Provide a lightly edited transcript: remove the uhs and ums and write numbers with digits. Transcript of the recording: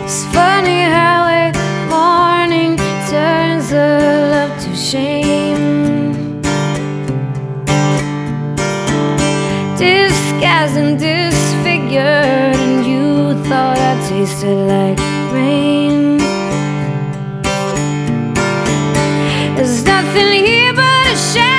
It's funny how a morning turns a love to shame, disguised and disfigured, and you thought I tasted like rain. There's nothing here but a shadow.